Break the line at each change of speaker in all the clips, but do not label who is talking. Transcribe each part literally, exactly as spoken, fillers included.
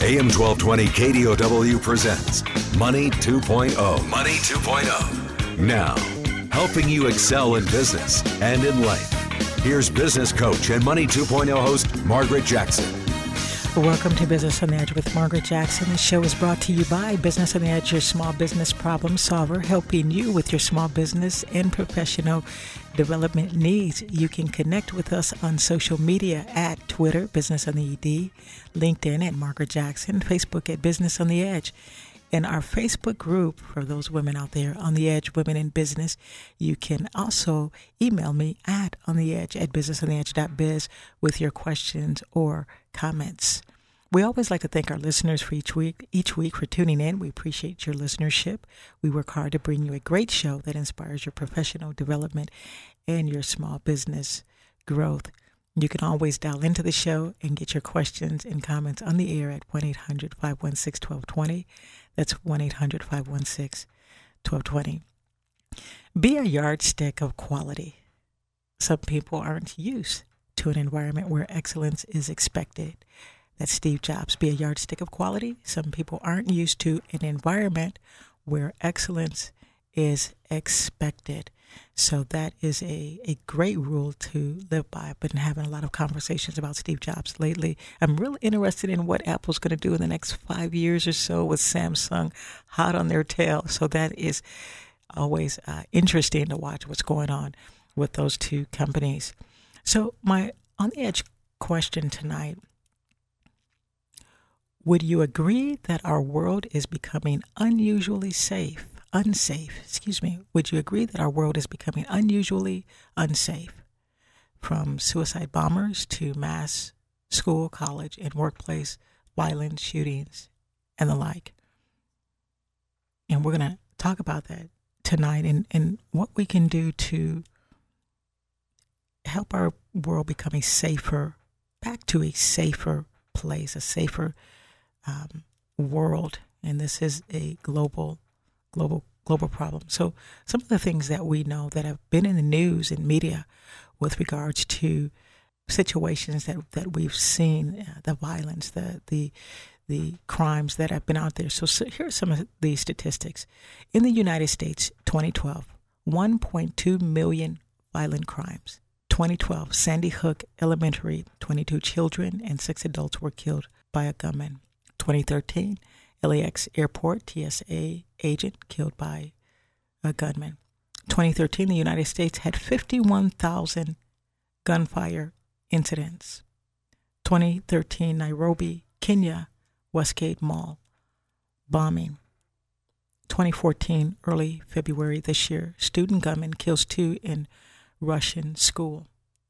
A M twelve twenty K D O W presents Money two point oh. Money two point oh. Now, helping you excel in business and in life. Here's business coach and Money two point oh host Margaret Jackson.
Welcome to Business on the Edge with Margaret Jackson. The show is brought to you by Business on the Edge, your small business problem solver, helping you with your small business and professional development needs. You can connect with us on social media at Twitter, Business on the E D, LinkedIn at Margaret Jackson, Facebook at Business on the Edge. In our Facebook group, for those women out there, On the Edge, Women in Business, you can also email me at ontheedge at businessontheedge.biz with your questions or comments. We always like to thank our listeners for each week, each week for tuning in. We appreciate your listenership. We work hard to bring you a great show that inspires your professional development and your small business growth. You can always dial into the show and get your questions and comments on the air at one eight hundred five one six one two two zero. That's one eight hundred five one six one two two zero. Be a yardstick of quality. Some people aren't used to an environment where excellence is expected. That's Steve Jobs. Be a yardstick of quality. Some people aren't used to an environment where excellence is expected. So that is a, a great rule to live by. I've been having a lot of conversations about Steve Jobs lately. I'm really interested in what Apple's going to do in the next five years or so with Samsung hot on their tail. So that is always uh, interesting to watch what's going on with those two companies. So my On the Edge question tonight: would you agree that our world is becoming unusually safe? Unsafe, excuse me. Would you agree that our world is becoming unusually unsafe? From suicide bombers to mass school, college, and workplace violence, shootings, and the like. And we're going to talk about that tonight and, and what we can do to help our world become a safer, back to a safer place, a safer um, world. And this is a global global global problem. So some of the things that we know that have been in the news and media with regards to situations that, that we've seen, uh, the violence, the the the crimes that have been out there. So, so here are some of the statistics. In the United States, twenty twelve, one point two million violent crimes. twenty twelve, Sandy Hook Elementary, twenty-two children and six adults were killed by a gunman. twenty thirteen, L A X Airport T S A agent killed by a gunman. twenty thirteen, the United States had fifty-one thousand gunfire incidents. twenty thirteen, Nairobi, Kenya, Westgate Mall bombing. twenty fourteen, early February this year, student gunman kills two in Russian school.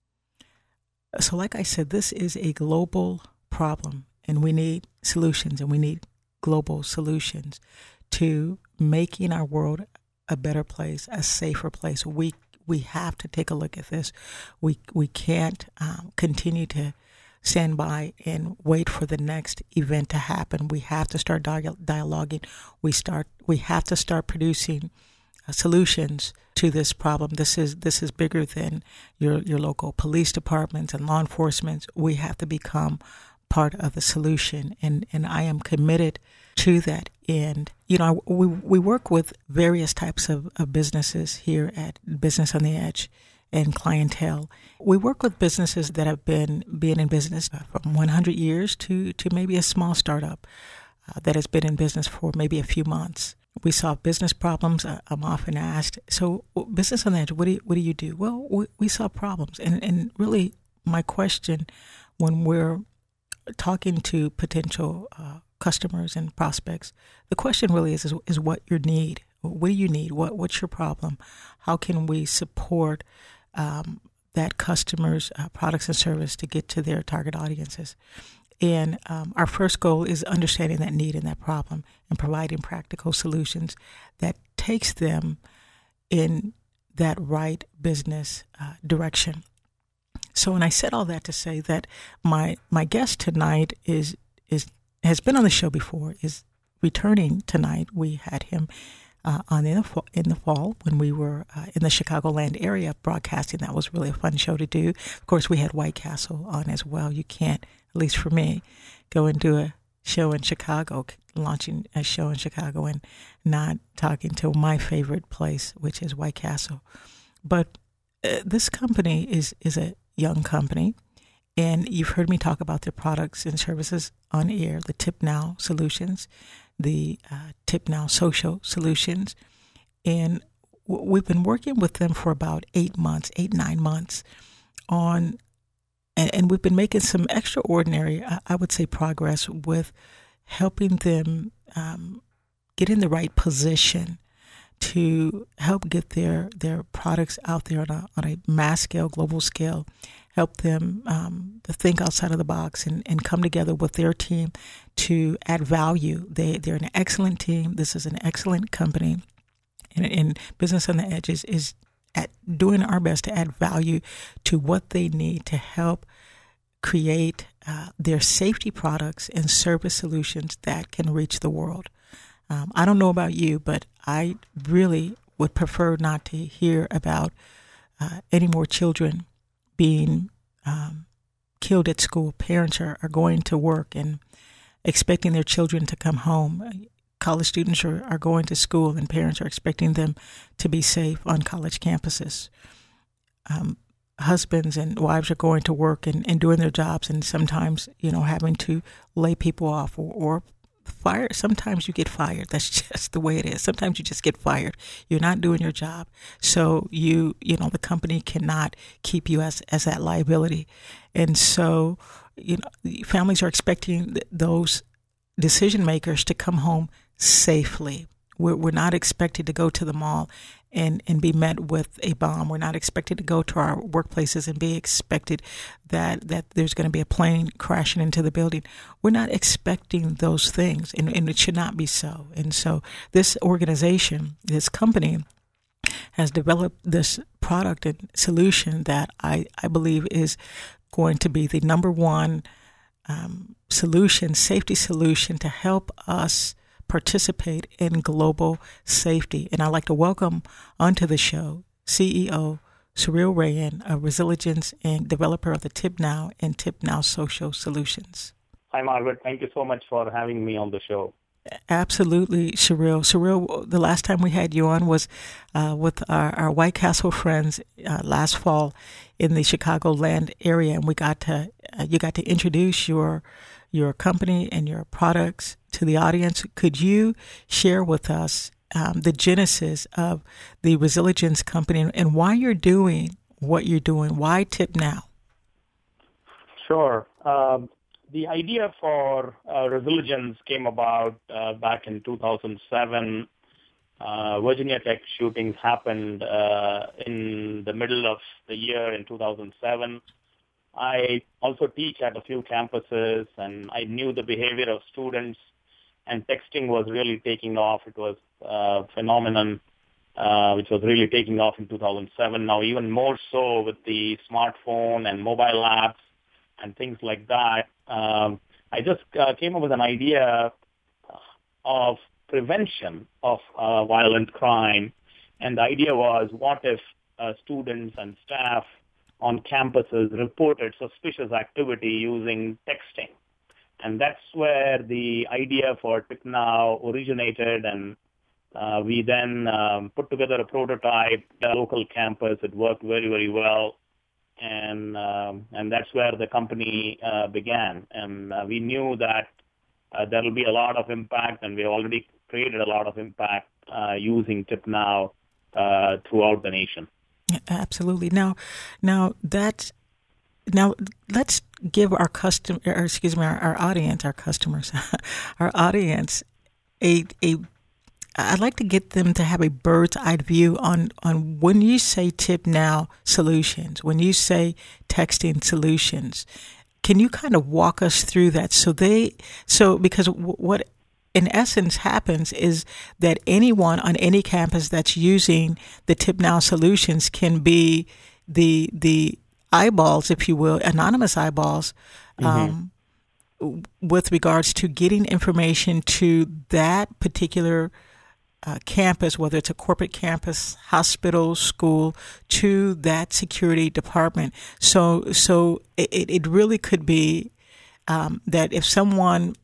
So like I said, this is a global problem, and we need solutions, and we need global solutions to making our world a better place, a safer place. We we have to take a look at this. We we can't um, continue to stand by and wait for the next event to happen. We have to start dial- dialoguing. We start. We have to start producing uh, solutions to this problem. This is this is bigger than your your local police departments and law enforcement. We have to become part of the solution, and, and I am committed to that end. You know, we we work with various types of, of businesses here at Business on the Edge and clientele. We work with businesses that have been being in business from one hundred years to, to maybe a small startup uh, that has been in business for maybe a few months. We solve business problems. Uh, I'm often asked, so Business on the Edge, what do you, what do you do? Well, we, we solve problems. And, and really my question when we're talking to potential uh, customers and prospects, the question really is, is is what your need. What do you need? What what's your problem? How can we support um, that customer's uh, products and service to get to their target audiences? And um, our first goal is understanding that need and that problem and providing practical solutions that takes them in that right business uh, direction. So when I said all that to say that my my guest tonight is is has been on the show before, is returning tonight. We had him uh, on in the, fall, in the fall when we were uh, in the Chicagoland area broadcasting. That was really a fun show to do. Of course, we had White Castle on as well. You can't, at least for me, go and do a show in Chicago, launching a show in Chicago, and not talking to my favorite place, which is White Castle. But uh, this company is is a young company, and you've heard me talk about their products and services on air, the TipNow solutions, the uh, TipNow social solutions. And w- we've been working with them for about eight months, eight, nine months on, and, and we've been making some extraordinary, I, I would say, progress with helping them um, get in the right position to help get their, their products out there on a, on a mass scale, global scale, help them um, to think outside of the box and, and come together with their team to add value. They, they're an excellent team. This is an excellent company. And, and Business on the Edge is, is at doing our best to add value to what they need to help create uh, their safety products and service solutions that can reach the world. Um, I don't know about you, but I really would prefer not to hear about uh, any more children being um, killed at school. Parents are, are going to work and expecting their children to come home. College students are, are going to school and parents are expecting them to be safe on college campuses. Um, husbands and wives are going to work and, and doing their jobs, and sometimes, you know, having to lay people off or, or fire. Sometimes you get fired. That's just the way it is. Sometimes you just get fired. You're not doing your job. So you, you know, the company cannot keep you as, as that liability. And so, you know, families are expecting th- those decision makers to come home safely. We're, we're not expected to go to the mall and, and be met with a bomb. We're not expected to go to our workplaces and be expected that, that there's going to be a plane crashing into the building. We're not expecting those things, and, and it should not be so. And so this organization, this company, has developed this product and solution that I, I believe is going to be the number one um, solution, safety solution to help us participate in global safety. And I'd like to welcome onto the show C E O Cyril Rayan of Resilience and developer of the TipNow and TipNow Social Solutions.
Hi, Margaret. Thank you so much for having me on the show.
Absolutely, Cyril. Cyril, the last time we had you on was uh, with our, our White Castle friends uh, last fall in the Chicagoland area, and we got to uh, you got to introduce your your company and your products to the audience. Could you share with us um, the genesis of the Resilience Company and why you're doing what you're doing? Why TipNow?
Sure. Um, the idea for uh, Resilience came about uh, back in two thousand seven. Uh, Virginia Tech shootings happened uh, in the middle of the year in two thousand seven. I also teach at a few campuses, and I knew the behavior of students, and texting was really taking off. It was a phenomenon uh, which was really taking off in two thousand seven. Now, even more so with the smartphone and mobile apps and things like that. Um, I just uh, came up with an idea of prevention of uh, violent crime, and the idea was, what if uh, students and staff on campuses reported suspicious activity using texting? And that's where the idea for TipNow originated, and uh, we then um, put together a prototype at a local campus. It worked very, very well, and um, and that's where the company uh, began. And uh, we knew that uh, there will be a lot of impact, and we already created a lot of impact uh, using TipNow uh, throughout the nation.
Absolutely. Now, now that now let's give our custom, or excuse me, our, our audience, our customers, our audience, a a. I'd like to get them to have a bird's eye view on on when you say TipNow solutions, when you say texting solutions. Can you kind of walk us through that? So they, so because what in essence happens is that anyone on any campus that's using the TipNow solutions can be the the eyeballs, if you will, anonymous eyeballs, um, mm-hmm. with regards to getting information to that particular uh, campus, whether it's a corporate campus, hospital, school, to that security department. So so it, it really could be um, that if someone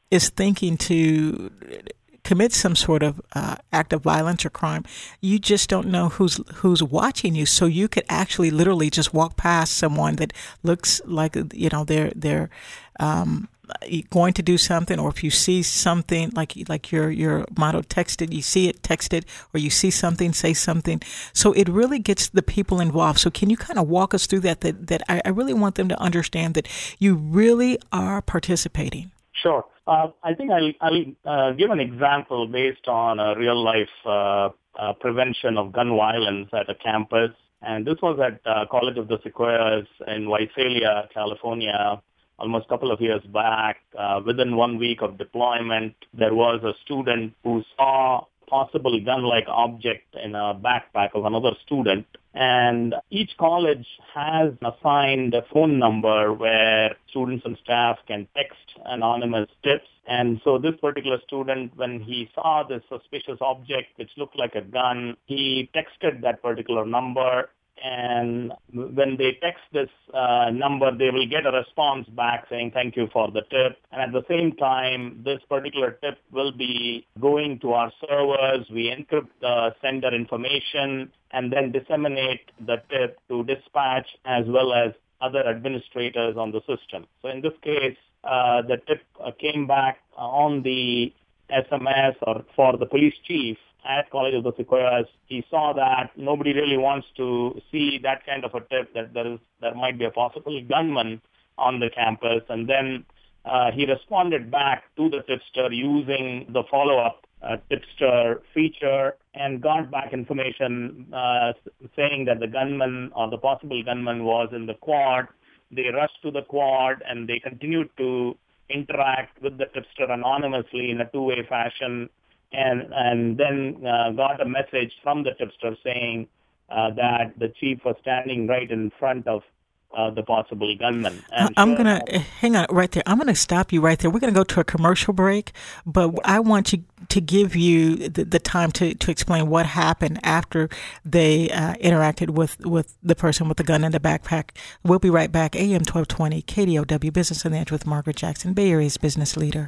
is thinking to commit some sort of uh, act of violence or crime, you just don't know who's who's watching you. So you could actually literally just walk past someone that looks like, you know, they're they're um, going to do something, or if you see something like like your your motto, text it, you see it, text it, or you see something, say something. So it really gets the people involved. So can you kind of walk us through that? That that I, I really want them to understand that you really are participating.
Sure. Uh, I think I'll, I'll uh, give an example based on a real-life uh, uh, prevention of gun violence at a campus. And this was at uh, College of the Sequoias in Visalia, California, almost a couple of years back. Uh, within one week of deployment, there was a student who saw possible gun-like object in a backpack of another student. And each college has assigned a phone number where students and staff can text anonymous tips. And so this particular student, when he saw this suspicious object, which looked like a gun, he texted that particular number. And when they text this uh, number, they will get a response back saying, thank you for the tip. And at the same time, this particular tip will be going to our servers. We encrypt the sender information and then disseminate the tip to dispatch as well as other administrators on the system. So in this case, uh, the tip uh, came back on the S M S or for the police chief at College of the Sequoias. He saw that nobody really wants to see that kind of a tip, that there is there might be a possible gunman on the campus. And then uh, he responded back to the tipster using the follow-up uh, tipster feature and got back information uh, saying that the gunman or the possible gunman was in the quad. They rushed to the quad and they continued to interact with the tipster anonymously in a two-way fashion. And and then uh, got a message from the tipster saying uh, that the chief was standing right in front of uh, the possible gunman. And
I'm
sure
going to, hang on right there. I'm going to stop you right there. We're going to go to a commercial break, but I want you to give you the, the time to, to explain what happened after they uh, interacted with, with the person with the gun in the backpack. We'll be right back. A M twelve twenty, K D O W, Business and the Edge with Margaret Jackson, Bay Area's business leader.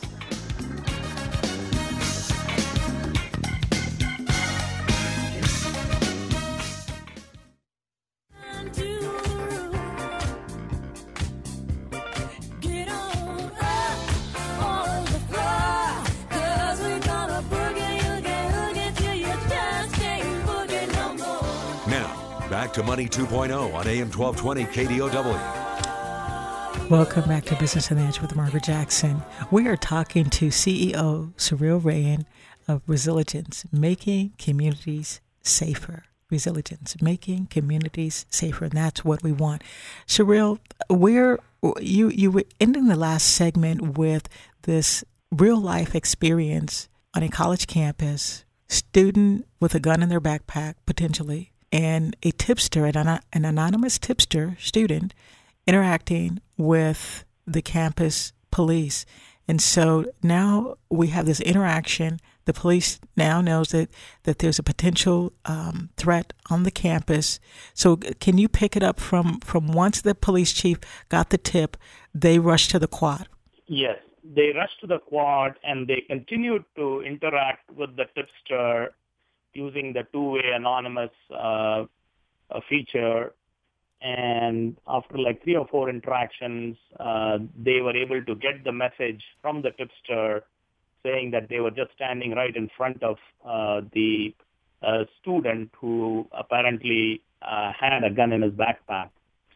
Back to Money two point oh on A M twelve twenty K D O W.
Welcome back to Business and the Edge with Margaret Jackson. We are talking to C E O Cyril Rayan of Resilience, making communities safer. Resilience, making communities safer, and that's what we want. Cyril, we're you you were ending the last segment with this real life experience on a college campus, student with a gun in their backpack potentially, and a tipster, an, an anonymous tipster student interacting with the campus police. And so now we have this interaction. The police now knows that, that there's a potential um, threat on the campus. So can you pick it up from, from once the police chief got the tip, they rushed to the quad?
Yes, they rushed to the quad and they continued to interact with the tipster using the two-way anonymous uh, uh, feature. And after like three or four interactions, uh, they were able to get the message from the tipster saying that they were just standing right in front of uh, the uh, student who apparently uh, had a gun in his backpack.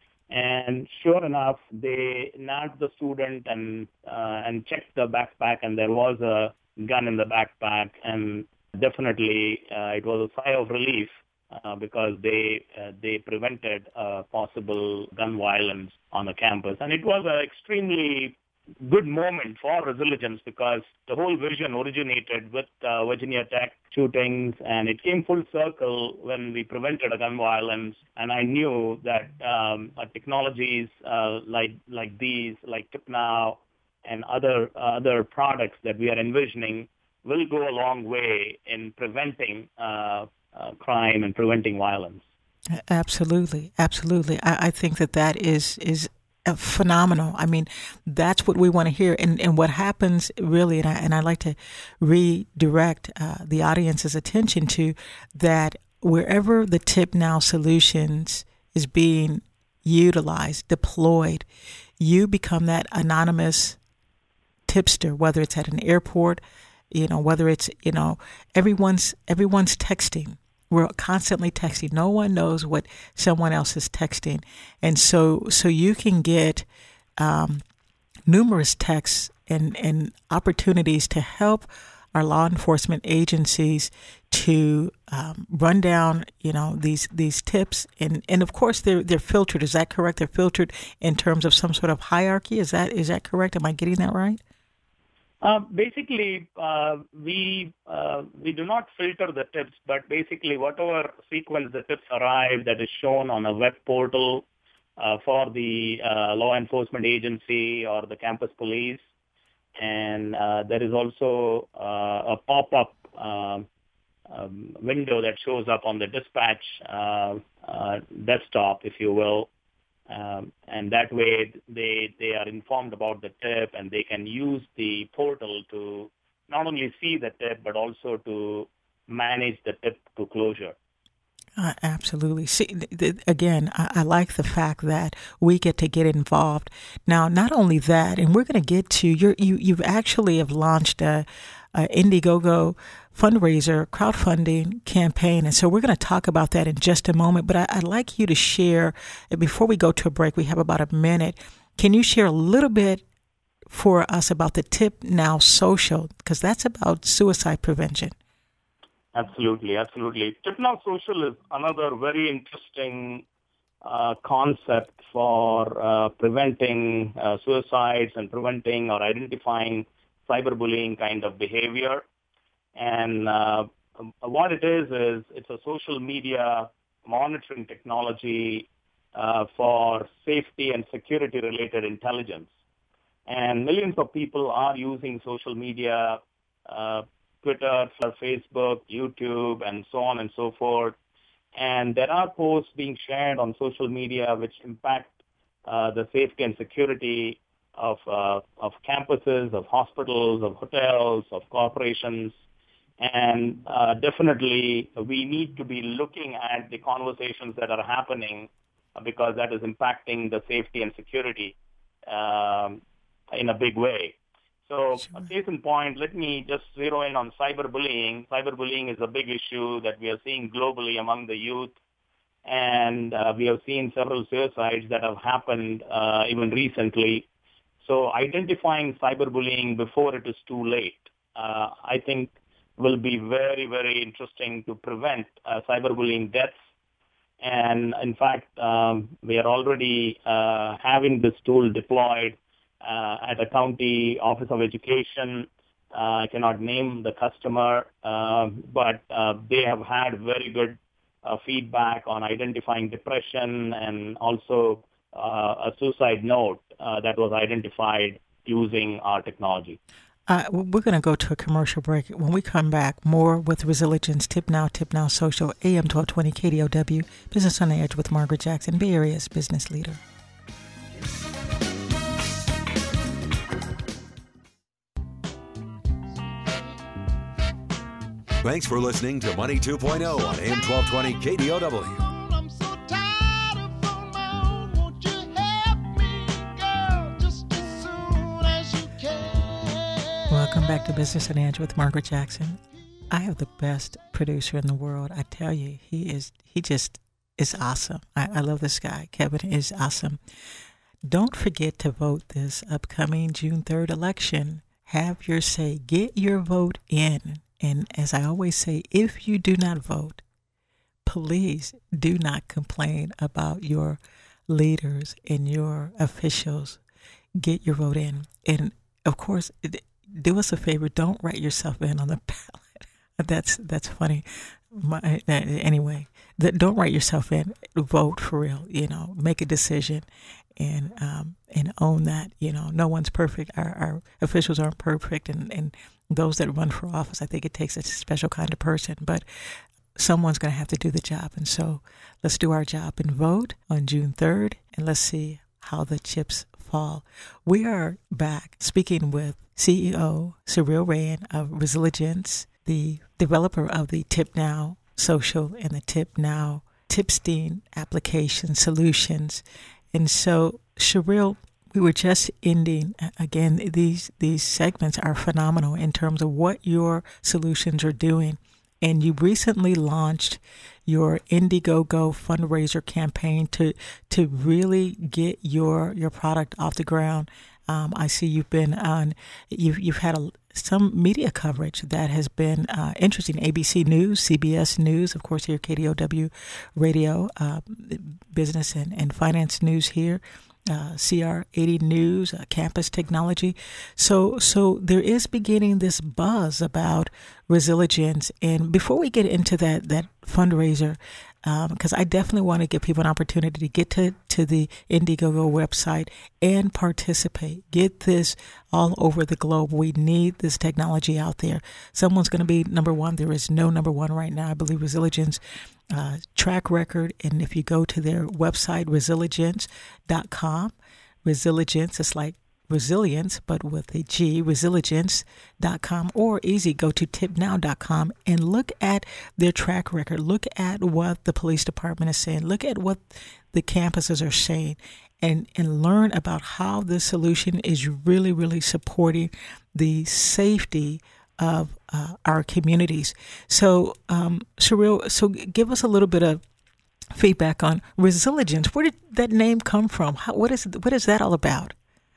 And sure enough, they nabbed the student and uh, and checked the backpack, and there was a gun in the backpack. And definitely, uh, it was a sigh of relief uh, because they uh, they prevented uh, possible gun violence on the campus. And it was an extremely good moment for Resilience because the whole vision originated with uh, Virginia Tech shootings, and it came full circle when we prevented a gun violence. And I knew that um, uh, technologies uh, like like these, like TipNow and other uh, other products that we are envisioning will go a long way in preventing uh, uh, crime and preventing violence.
Absolutely, absolutely. I, I think that that is is uh, phenomenal. I mean, that's what we want to hear. And, and what happens really, and, I, and I'd like to redirect uh, the audience's attention to that wherever the TipNow solutions is being utilized, deployed, you become that anonymous tipster, whether it's at an airport, you know, whether it's, you know, everyone's everyone's texting. We're constantly texting. No one knows what someone else is texting. And so so you can get um, numerous texts and, and opportunities to help our law enforcement agencies to um, run down, you know, these these tips. And, and of course, they're they're filtered. Is that correct? They're filtered in terms of some sort of hierarchy. Is that is that correct? Am I getting that right?
Uh, basically, uh, we uh, we do not filter the tips, but basically whatever sequence the tips arrive that is shown on a web portal uh, for the uh, law enforcement agency or the campus police, and uh, there is also uh, a pop-up uh, um, window that shows up on the dispatch uh, uh, desktop, if you will. Um, and that way they, they are informed about the tip and they can use the portal to not only see the tip, but also to manage the tip to closure.
Uh, absolutely. See, th- th- again, I, I like the fact that we get to get involved. Now, not only that, and we're going to get to, you're, you, you've actually have launched a, a Indiegogo fundraiser crowdfunding campaign. And so we're going to talk about that in just a moment. But I, I'd like you to share, before we go to a break, we have about a minute. Can you share a little bit for us about the TipNow Social? Because that's about suicide prevention.
Absolutely, absolutely. TipNow Social is another very interesting uh, concept for uh, preventing uh, suicides and preventing or identifying cyberbullying kind of behavior. And uh, what it is, is it's a social media monitoring technology uh, for safety and security-related intelligence. And millions of people are using social media, uh, Twitter, Facebook, YouTube, and so on and so forth. And there are posts being shared on social media which impact uh, the safety and security of uh, of campuses, of hospitals, of hotels, of corporations. And uh, definitely we need to be looking at the conversations that are happening uh, because that is impacting the safety and security um, in a big way. So, sure. Case in point, let me just zero in on cyberbullying. Cyberbullying is a big issue that we are seeing globally among the youth. And uh, we have seen several suicides that have happened uh, even recently. So identifying cyberbullying before it is too late, uh, I think, will be very, very interesting to prevent uh, cyberbullying deaths. And in fact, um, we are already uh, having this tool deployed uh, at a county office of education. Uh, I cannot name the customer, uh, but uh, they have had very good uh, feedback on identifying depression and also uh, a suicide note uh, that was identified using our technology.
Uh, we're going to go to a commercial break. When we come back, more with Resilience, TipNow, TipNow Social, A M twelve twenty K D O W, Business on the Edge with Margaret Jackson, Bay Area's business leader.
Thanks for listening to Money two point oh on A M twelve twenty K D O W.
Welcome back to Business on the Edge with Margaret Jackson. I have the best producer in the world. I tell you, he is, he just is awesome. I, I love this guy. Kevin is awesome. Don't forget to vote this upcoming June third election. Have your say. Get your vote in. And as I always say, if you do not vote, please do not complain about your leaders and your officials. Get your vote in. And of course, it, do us a favor. Don't write yourself in on the ballot. That's that's funny. My, anyway, that don't write yourself in. Vote for real. You know, make a decision, and um, and own that. You know, no one's perfect. Our, our officials aren't perfect, and, and those that run for office, I think it takes a special kind of person. But someone's going to have to do the job, and so let's do our job and vote on June third, and let's see how the chips fall. We are back speaking with C E O Cyril Rayen of Resilience, the developer of the TipNow Social and the TipNow Tipstein application solutions. And so, Cyril, we were just ending, again, these these segments are phenomenal in terms of what your solutions are doing. And you recently launched your Indiegogo fundraiser campaign to to really get your your product off the ground. Um, I see you've been on, you've you've had a, some media coverage that has been uh, interesting. A B C News, C B S News, of course, here K D O W Radio, uh, business and, and finance news here. Uh, C R eighty News, uh, Campus Technology. So so there is beginning this buzz about Resilience. And before we get into that that fundraiser, because um, I definitely want to give people an opportunity to get to, to the Indiegogo website and participate. Get this all over the globe. We need this technology out there. Someone's going to be number one. There is no number one right now. I believe Resilience uh, track record. And if you go to their website, resilience dot com, Resilience, it's like resilience, but with a G, resilience dot com, or easy, go to tip now dot com and look at their track record. Look at what the police department is saying. Look at what the campuses are saying and, and learn about how this solution is really, really supporting the safety of uh, our communities. So, um, Cyril, so give us a little bit of feedback on Resilience. Where did that name come from? How, what is what is that all about?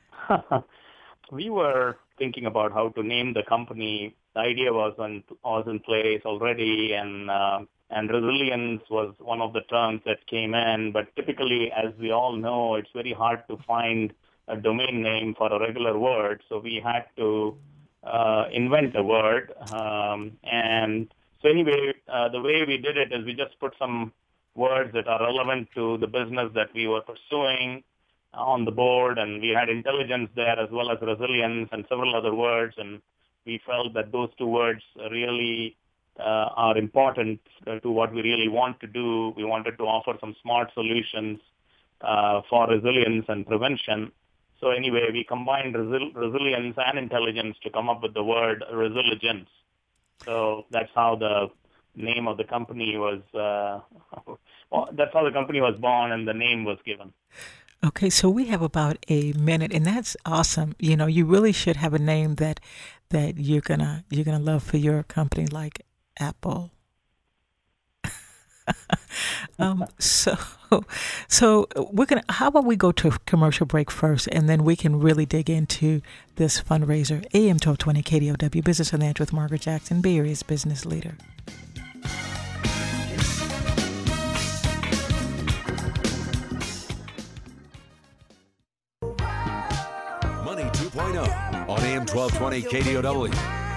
We were thinking about how to name the company. The idea was on, was in place already, and uh, and resilience was one of the terms that came in. But typically, as we all know, it's very hard to find a domain name for a regular word. So we had to uh, invent a word. Um, and so anyway, uh, the way we did it is we just put some words that are relevant to the business that we were pursuing on the board, and we had intelligence there as well as resilience and several other words, and we felt that those two words really uh, are important to what we really want to do. We wanted to offer some smart solutions uh, for resilience and prevention. So anyway, we combined resil- resilience and intelligence to come up with the word Resilience. So that's how the name of the company was, uh, well, that's how the company was born and the name was given.
Okay, so we have about a minute, and that's awesome. You know, you really should have a name that that you're gonna you're gonna love for your company, like Apple. um, so, so we're gonna. How about we go to a commercial break first, and then we can really dig into this fundraiser. A M twelve twenty K D O W Business on the Edge with Margaret Jackson, Bay Area's business leader.
Money two point oh on A M twelve twenty K D O W.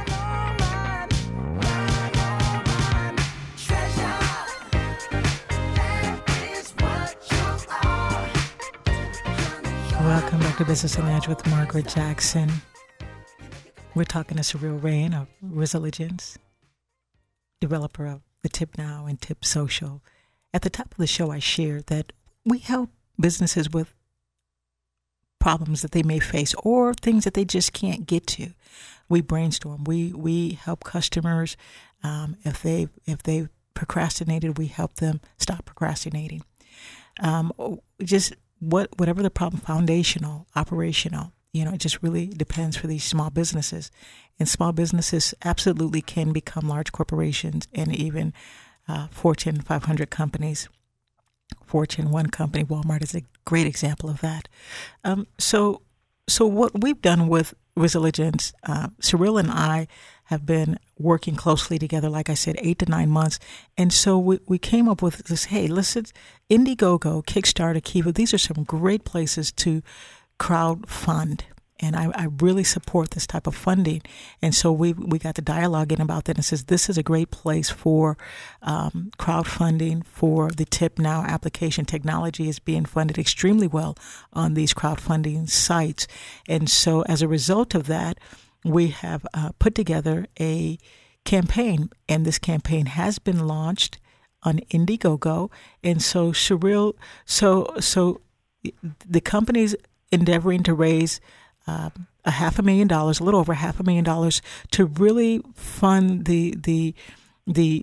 Welcome back to Business on the Edge with Margaret Jackson. We're talking to Cyril Rayen of Resilience, developer of the TipNow and Tip Social. At the top of the show, I shared that we help businesses with problems that they may face or things that they just can't get to. We brainstorm. We we help customers um, if they if they procrastinated. We help them stop procrastinating. Um, just what whatever the problem, foundational, operational. You know, it just really depends for these small businesses, and small businesses absolutely can become large corporations and even uh, Fortune five hundred companies. Fortune one company, Walmart, is a great example of that. Um, so, so what we've done with Resilience, uh, Cyril and I have been working closely together, like I said, eight to nine months. And so we, we came up with this, hey, listen, Indiegogo, Kickstarter, Kiva, these are some great places to crowd fund. And I, I really support this type of funding. And so we we got the dialogue in about that and says this is a great place for um, crowdfunding for the TipNow application. Technology is being funded extremely well on these crowdfunding sites. And so as a result of that, we have uh, put together a campaign, and this campaign has been launched on Indiegogo. And so Cyril, so so the company's endeavoring to raise uh, a half a million dollars, a little over half a million dollars, to really fund the the the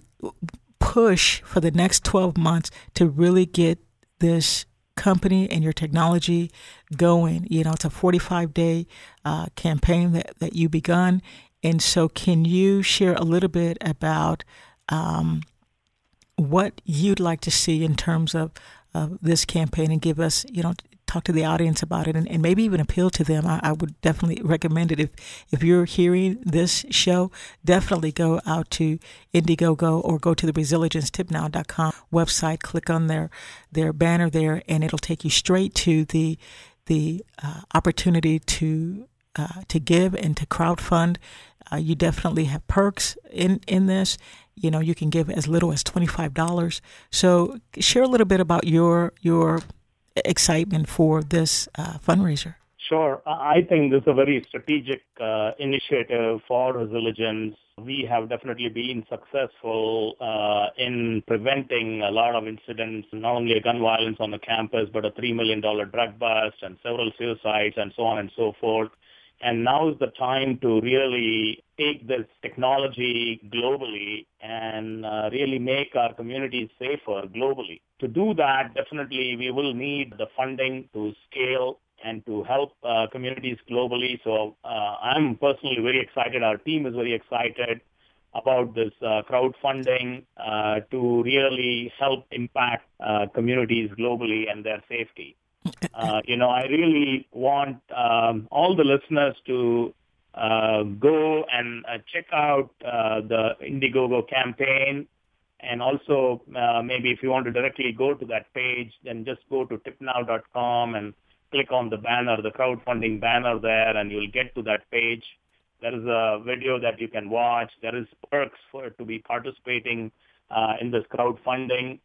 push for the next twelve months to really get this company and your technology going. You know, it's a forty-five day uh, campaign that, that you begun. And so can you share a little bit about um, what you'd like to see in terms of, of this campaign, and give us, you know, talk to the audience about it, and, and maybe even appeal to them? I, I would definitely recommend it. If if you're hearing this show, definitely go out to Indiegogo or go to the resilience tip now dot com website, click on their their banner there, and it'll take you straight to the the uh, opportunity to uh, to give and to crowdfund. Uh, you definitely have perks in, in this. You know, you can give as little as twenty-five dollars. So share a little bit about your your excitement for this uh, fundraiser.
Sure. I think this is a very strategic uh, initiative for Resilience. We have definitely been successful uh, in preventing a lot of incidents, not only gun violence on the campus, but a three million dollars drug bust and several suicides and so on and so forth. And now is the time to really take this technology globally and uh, really make our communities safer globally. To do that, definitely we will need the funding to scale and to help uh, communities globally. So uh, I'm personally very excited. Our team is very excited about this uh, crowdfunding uh, to really help impact uh, communities globally and their safety. Uh, you know, I really want um, all the listeners to uh, go and uh, check out uh, the Indiegogo campaign. And also, uh, maybe if you want to directly go to that page, then just go to tip now dot com and click on the banner, the crowdfunding banner there, and you'll get to that page. There is a video that you can watch. There is perks for to be participating uh, in this crowdfunding.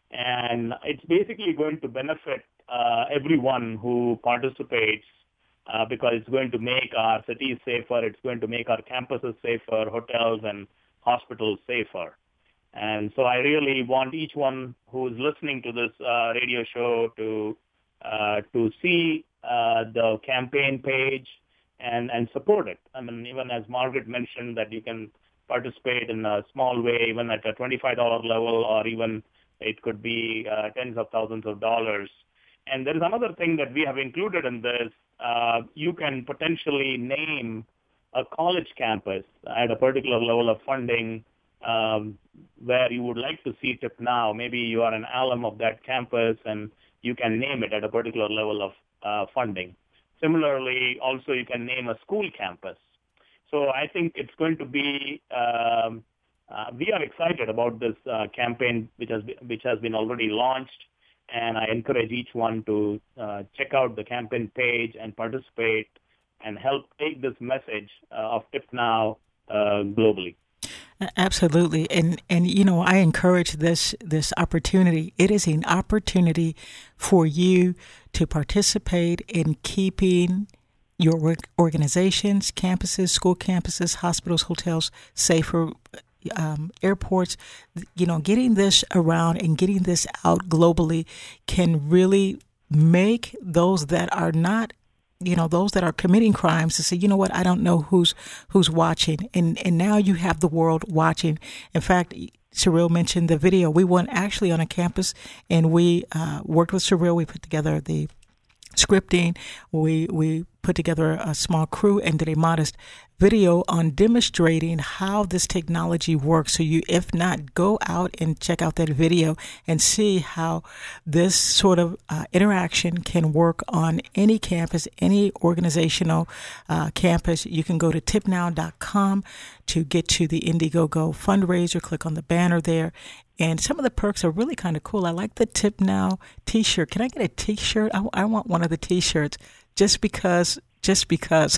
And it's basically going to benefit uh, everyone who participates uh, because it's going to make our cities safer. It's going to make our campuses safer, hotels and hospitals safer. And so I really want each one who is listening to this uh, radio show to uh, to see uh, the campaign page and, and support it. I mean, even as Margaret mentioned, that you can participate in a small way, even at a twenty-five dollars level, or even it could be uh, tens of thousands of dollars. And there is another thing that we have included in this. Uh, you can potentially name a college campus at a particular level of funding um, where you would like to see Tip Now. Maybe you are an alum of that campus and you can name it at a particular level of uh, funding. Similarly, also you can name a school campus. So I think it's going to be um, Uh, we are excited about this uh, campaign, which has been, which has been already launched, and I encourage each one to uh, check out the campaign page and participate and help take this message uh, of Tip Now uh, globally.
Absolutely, and and you know, I encourage this this opportunity. It is an opportunity for you to participate in keeping your organizations, campuses, school campuses, hospitals, hotels safer. Um, airports, you know, getting this around and getting this out globally can really make those that are not, you know, those that are committing crimes to say, you know what, I don't know who's who's watching. And, and now you have the world watching. In fact, Cyril mentioned the video. We went actually on a campus and we uh, worked with Cyril. We put together the scripting. We we put together a small crew and did a modest video on demonstrating how this technology works. So you, if not, go out and check out that video and see how this sort of uh, interaction can work on any campus, any organizational uh, campus. You can go to tip now dot com to get to the Indiegogo fundraiser. Click on the banner there. And some of the perks are really kind of cool. I like the Tip Now T-shirt. Can I get a T-shirt? I, I want one of the T-shirts just because, just because.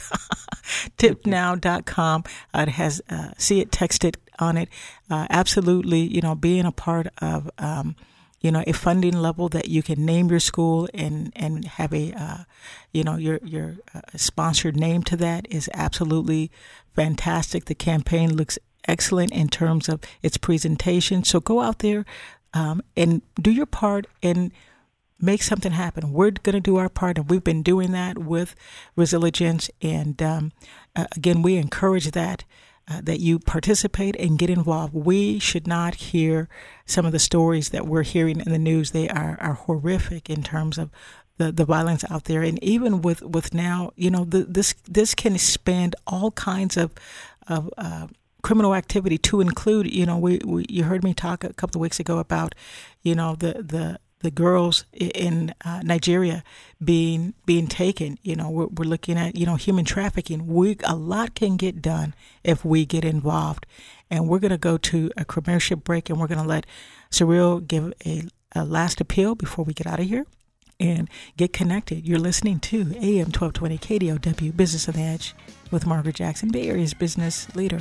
tip now dot com. Uh, it has, uh, see it texted on it. Uh, absolutely, you know, being a part of, um, you know, a funding level that you can name your school and, and have a, uh, you know, your, your uh, sponsored name to that is absolutely fantastic. The campaign looks excellent in terms of its presentation. So go out there um, and do your part in make something happen. We're going to do our part, and we've been doing that with Resilience. And um, uh, again, we encourage that. Uh, that you participate and get involved. We should not hear some of the stories that we're hearing in the news. They are, are horrific in terms of the, the violence out there. And even with, with now, you know, the, this this can span all kinds of of uh, criminal activity to include, you know, we, we you heard me talk a couple of weeks ago about, you know, the the the girls in uh, Nigeria being being taken. You know, we're, we're looking at, you know, human trafficking. We a lot can get done if we get involved. And we're going to go to a commercial break, and we're going to let Cyril give a, a last appeal before we get out of here and get connected. You're listening to A M twelve twenty K D O W Business on the Edge with Margaret Jackson, Bay Area's business leader.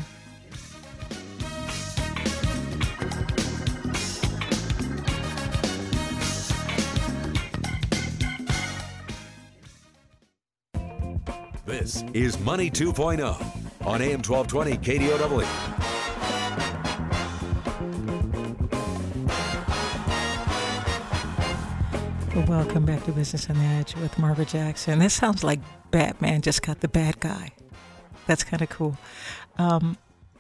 This is Money two point oh on A M twelve twenty K D O W.
Welcome back to Business on the Edge with Margaret Jackson. This sounds like Batman just got the bad guy. That's kind of cool. Um,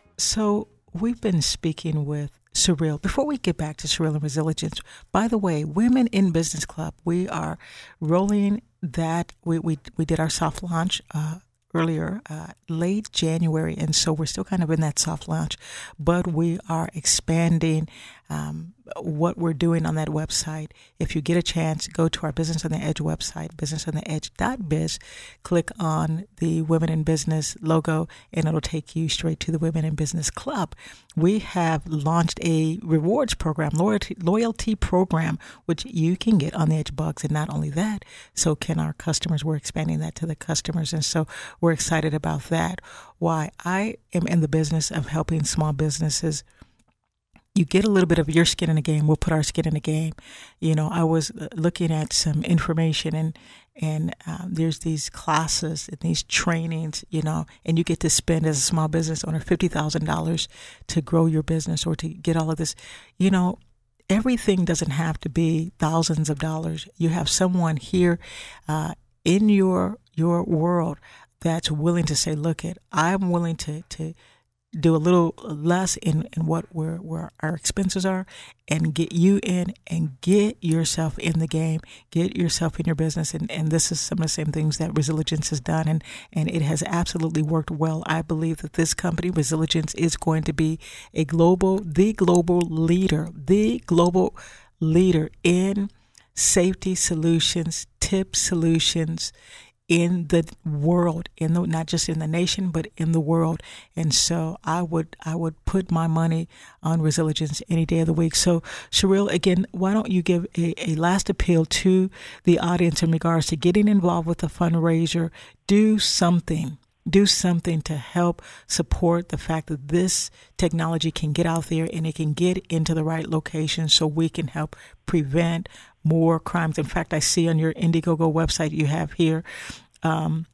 so we've been speaking with Cyril. Before we get back to Cyril and Resilience, by the way, Women in Business Club, we are rolling that. We we, we did our soft launch uh, earlier, uh, late January, and so we're still kind of in that soft launch, but we are expanding um, what we're doing on that website. If you get a chance, go to our Business on the Edge website, business on the edge dot biz, click on the Women in Business logo, and it'll take you straight to the Women in Business Club. We have launched a rewards program, loyalty, loyalty program, which you can get on the Edge Bugs. And not only that, so can our customers. We're expanding that to the customers. And so we're excited about that. Why? I am in the business of helping small businesses. You get a little bit of your skin in the game. We'll put our skin in the game. You know, I was looking at some information, and and um, there's these classes and these trainings, you know, and you get to spend as a small business owner fifty thousand dollars to grow your business or to get all of this. You know, everything doesn't have to be thousands of dollars. You have someone here uh, in your your world that's willing to say, look, it, I'm willing to to. do a little less in, in what we're, where our expenses are, and get you in and get yourself in the game, get yourself in your business. And, and this is some of the same things that Resilience has done, and, and it has absolutely worked well. I believe that this company, Resilience, is going to be a global, the global leader, the global leader in safety solutions, tip solutions, in the world, in the, not just in the nation, but in the world. And so I would I would put my money on Resilience any day of the week. So, Cyril, again, why don't you give a, a last appeal to the audience in regards to getting involved with the fundraiser? Do something. Do something to help support the fact that this technology can get out there and it can get into the right location so we can help prevent more crimes. In fact, I see on your Indiegogo website you have here um,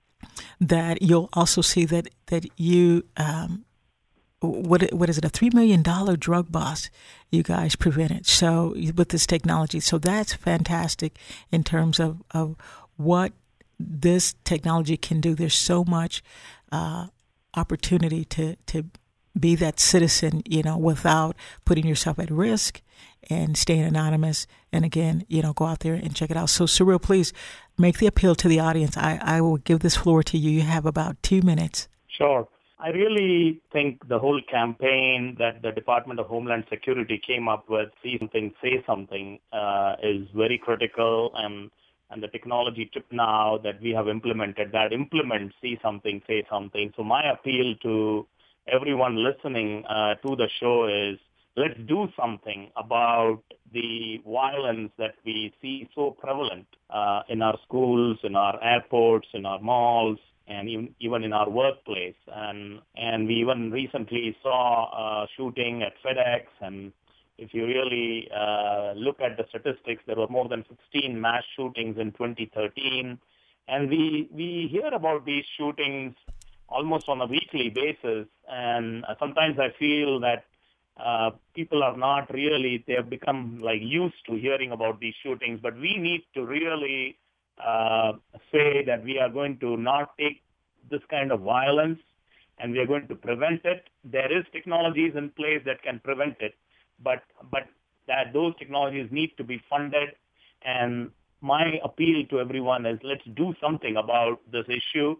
that you'll also see that that you um, what what is it a three million dollar drug bust you guys prevented. So with this technology, so that's fantastic in terms of of what this technology can do. There's so much uh, opportunity to to be that citizen, you know, without putting yourself at risk and staying anonymous. And again, you know, go out there and check it out. So, Cyril, please make the appeal to the audience. I, I will give this floor to you. You have about two minutes.
Sure. I really think the whole campaign that the Department of Homeland Security came up with, See Something, Say Something, uh, is very critical. And, and the technology tip now that we have implemented, that implements See Something, Say Something. So my appeal to everyone listening uh, to the show is, let's do something about the violence that we see so prevalent uh, in our schools, in our airports, in our malls, and even, even in our workplace. And and we even recently saw a shooting at FedEx. And if you really uh, look at the statistics, there were more than sixteen mass shootings in twenty thirteen. And we we hear about these shootings almost on a weekly basis. And sometimes I feel that uh, people are not really, they have become like used to hearing about these shootings, but we need to really uh, say that we are going to not take this kind of violence and we are going to prevent it. There is technologies in place that can prevent it, but but that those technologies need to be funded. And my appeal to everyone is let's do something about this issue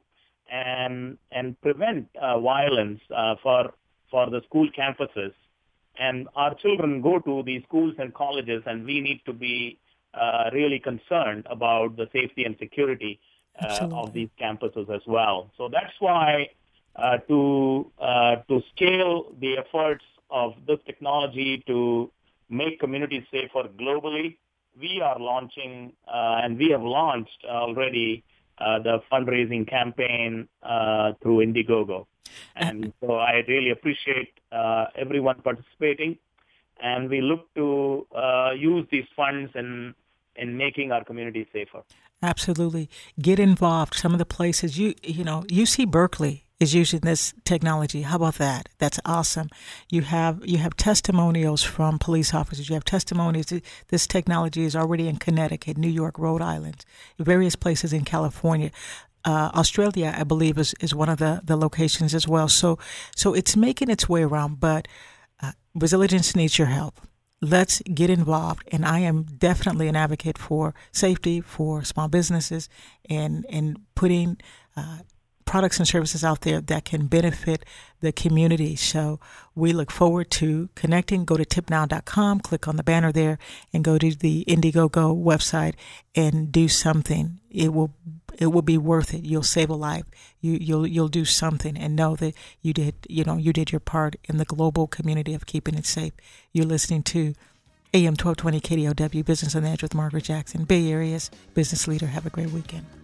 and and prevent uh, violence uh, for for the school campuses. And our children go to these schools and colleges, and we need to be uh, really concerned about the safety and security uh, of these campuses as well. So that's why uh, to uh, to scale the efforts of this technology to make communities safer globally, we are launching uh, and we have launched already uh, the fundraising campaign uh, through Indiegogo. And so I really appreciate uh, everyone participating, and we look to uh, use these funds in in making our community safer.
Absolutely. Get involved. Some of the places, you you know, U C Berkeley is using this technology. How about that? That's awesome. You have you have testimonials from police officers. You have testimonies. This technology is already in Connecticut, New York, Rhode Island, various places in California. Uh, Australia, I believe, is, is one of the, the locations as well. So so it's making its way around, but uh, Resilience needs your help. Let's get involved. And I am definitely an advocate for safety for small businesses and, and putting uh, products and services out there that can benefit the community. So we look forward to connecting. Go to tip now dot com, click on the banner there, and go to the Indiegogo website and do something. It will it will be worth it. You'll save a life. You you'll you'll do something and know that you did you know you did your part in the global community of keeping it safe. You're listening to A M twelve twenty K D O W Business on the Edge with Margaret Jackson, Bay Area's business leader. Have a great weekend.